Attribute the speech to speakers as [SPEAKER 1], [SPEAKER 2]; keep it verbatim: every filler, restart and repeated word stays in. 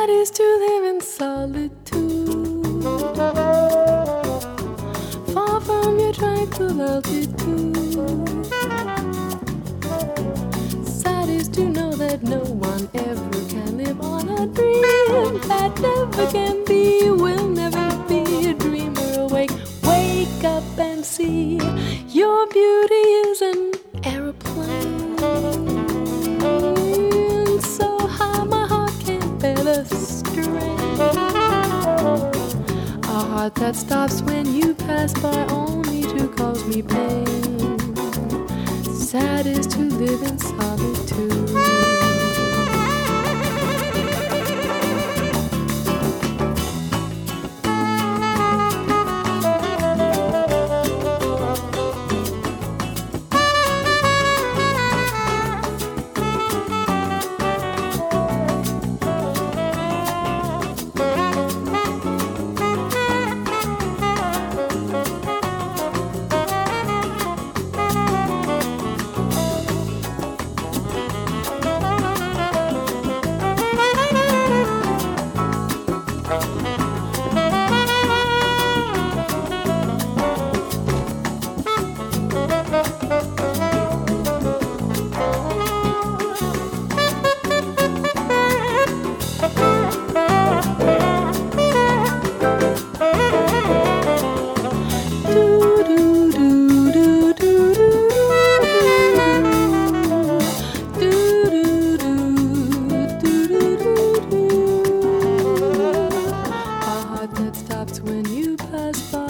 [SPEAKER 1] Sad is to live in solitude, far from your tranquil altitude. Sad is to know that no one ever can live on a dream that never can be, will never be. A dreamer awake, wake up and see your beauty is an aeroplane, so high my heart can't bear the strain. A heart that stops when you pass by only to cause me pain. Sad is to live in solitude. When you pass by